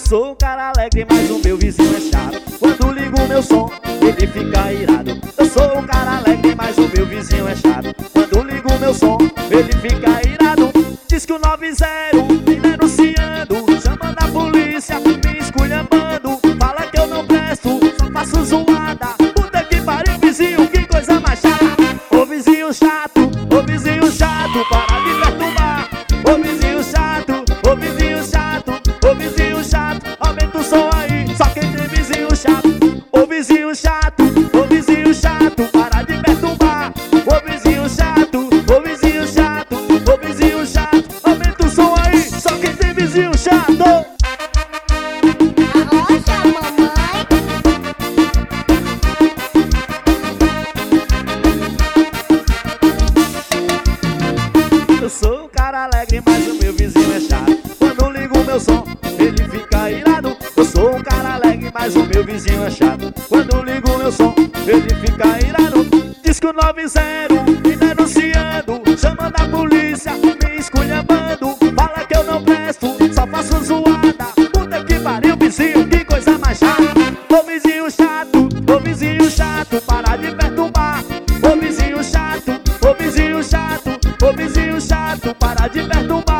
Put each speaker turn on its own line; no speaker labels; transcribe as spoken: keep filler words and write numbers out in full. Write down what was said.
sou um cara alegre, mas o meu vizinho é chato. Quando ligo o meu som, ele fica irado. Eu sou um cara alegre, mas o meu vizinho é chato. Quando ligo o meu som, ele fica irado. Diz que o nove zero me denunciando, chamando a polícia, me esculhambando. Fala que eu não presto, só faço zoada. Puta que pariu, vizinho, que coisa mais chata. Ô vizinho chato, ô vizinho chato, para de perturbar. Ô vizinho chato, ô vizinho chato, ô vizinho chato, aumenta o som aí, só quem tem vizinho chato. Ô vizinho chato, ô vizinho chato, para de perturbar. Ô vizinho chato, ô vizinho chato, ô vizinho chato, aumenta o som aí, só quem tem vizinho chato.
Arrocha, mamãe.
Eu sou um cara alegre, mas o meu vizinho é chato. Quando ligo o meu som, ele fica irado. Eu sou um cara alegre, mas o meu vizinho é chato. Quando ligo o meu som, ele fica irado. Diz que o nove zero me denunciando, chamando a polícia, me esculhambando. Fala que eu não presto, só faço zoada. Puta que pariu, vizinho, que coisa mais chata. Ô vizinho chato, ô vizinho chato, para de perturbar. Ô vizinho chato, ô vizinho chato, ô vizinho chato, para de perturbar.